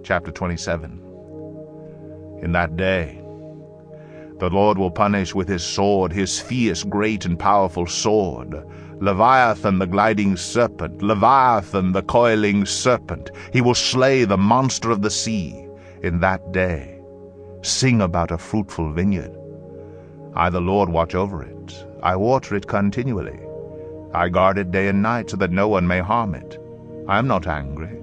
chapter 27. In that day, the Lord will punish with his sword, his fierce, great, and powerful sword, Leviathan the gliding serpent, Leviathan the coiling serpent. He will slay the monster of the sea. In that day, sing about a fruitful vineyard. I, the Lord, watch over it. I water it continually. I guard it day and night so that no one may harm it. I am not angry.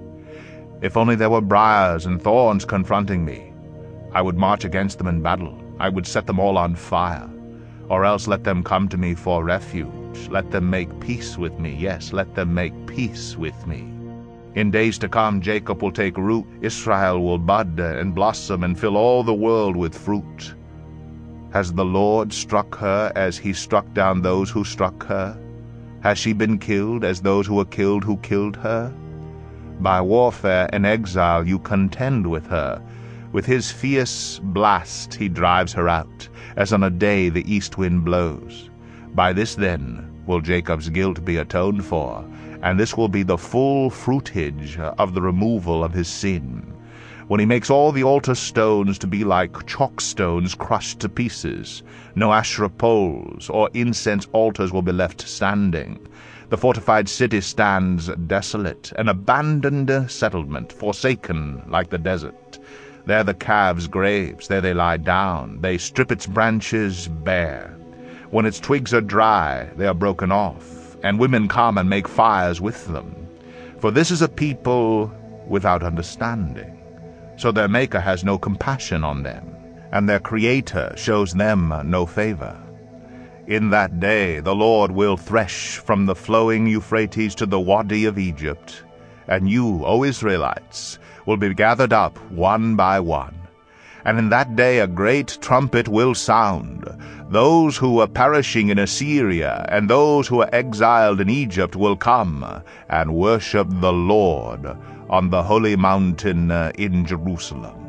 If only there were briars and thorns confronting me, I would march against them in battle. I would set them all on fire. Or else let them come to me for refuge. Let them make peace with me. Yes, let them make peace with me. In days to come, Jacob will take root. Israel will bud and blossom and fill all the world with fruit. Has the Lord struck her as he struck down those who struck her? Has she been killed as those who killed her? By warfare and exile you contend with her. With his fierce blast he drives her out, as on a day the east wind blows. By this then will Jacob's guilt be atoned for, and this will be the full fruitage of the removal of his sin, when he makes all the altar stones to be like chalk stones crushed to pieces. No Asherah poles or incense altars will be left standing. The fortified city stands desolate, an abandoned settlement, forsaken like the desert. There the calves' graves, there they lie down. They strip its branches bare. When its twigs are dry, they are broken off, and women come and make fires with them. For this is a people without understanding. So their Maker has no compassion on them, and their Creator shows them no favor. In that day the Lord will thresh from the flowing Euphrates to the Wadi of Egypt, and you, O Israelites, will be gathered up one by one. And in that day a great trumpet will sound. Those who are perishing in Assyria and those who are exiled in Egypt will come and worship the Lord on the holy mountain in Jerusalem.